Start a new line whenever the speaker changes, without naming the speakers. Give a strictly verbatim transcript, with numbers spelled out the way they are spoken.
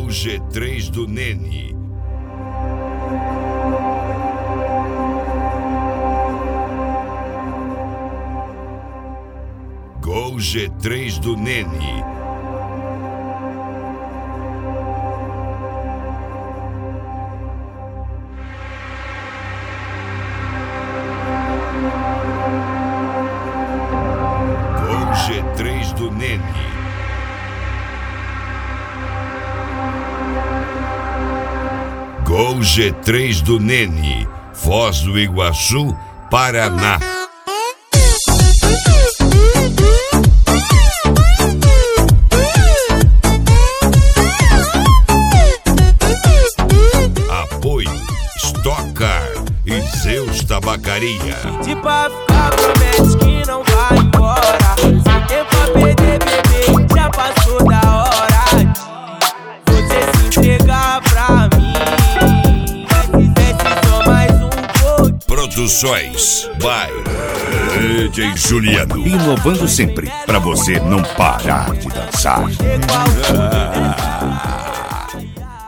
Gol G três do Nene. Gol G três do Nene. Gol G três do Nene. Gol G três do Nene, Foz do Iguaçu, Paraná. Apoio Stock Car e Zeus Tabacaria.
Se pra ficar promete que não vai embora. Sem tempo a perder, bebê, já passou da hora de você se entregar pra mim.
Produções by D J Juliano.
Inovando sempre, pra você não parar de dançar.